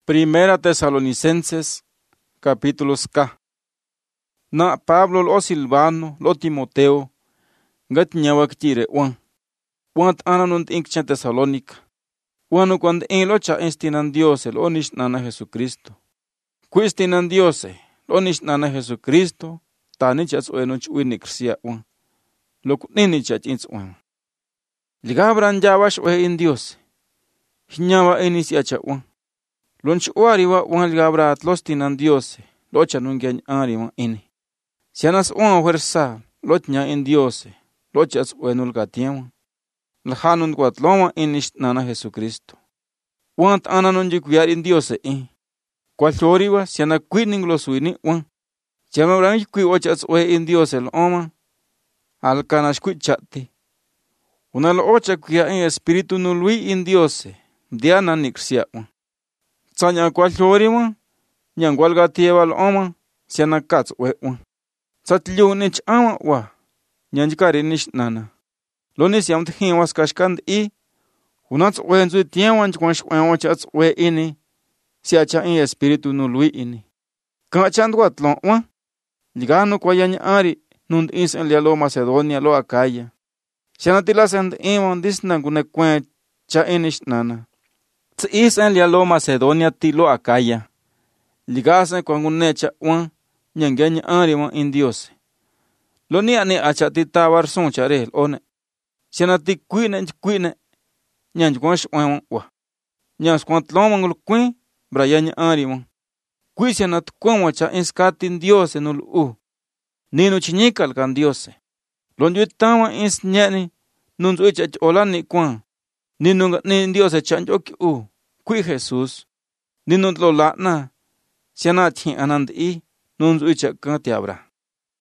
Primera Tesalonicenses, capítulos K. Na Pablo lo Silvano, lo Timoteo, gat nyawak tire wan. Want ananunt inkcha Tesalónica. Wanu cuando en lo cha estinan Dios el onish nana Jesucristo. Cuistinan Dios lo nish nana Jesucristo, tanichas oenuch winiksia wan. Lo kuninichach ins wan. Ligabran jawash oe in Dios. Hinyawa inisiacha wan. Lonch uariwa wan ligabra atlos tinan Dios, locha nungyan ariwa ini. Sianas wan fuerza, lochnya in Dios, lochas oenul gatiawan. Lahanun cuatloma inish nana Jesucristo. Want ananun jikuyar in Dios Cualoriwa siana quinning los wini wan. Siama brang kui ochas oe in Dios el oma. Alcanash kuichati. Una lo ocha kuya en espíritu nulwi in Dios. Diana nixia wan. Sanya cualoriwa. Nyangual gatieva el oma. Siana kats oe wan. Satliu nich ama wa. Nyanjikari nish nana. Lonis yam thin was kashkand unats oenzu tiawan chwansh oenchats oe ini. Siacha en espíritu nulwi ini. Kachand watlon wan. Ligano kwayan ari. Nund is en lo Macedonia lo Acaya. Sianatilas and iwan disnan gunekwen cha inish nana. Ts is en lo Macedonia ti lo Acaya. Ligasen kwa ngunecha wan. Nyangenya ari wan in Dios. Lo ni ane achati tawar son charel one. Sianati kuine. Nyanjkwansh wan wa. Nyanskwantlon wan ulkwin. Brayanya ari wan. Kuisianat kwan wacha inskatin Dios enul Nino chiñikal kan Dios. Lonjuitawa ins nyani. Nunzu ichach olani kwan. Nino ni Dios chanjoki Kui Jesús. Nino lo latna. Siana chin anand nunzu ichach kan te abra.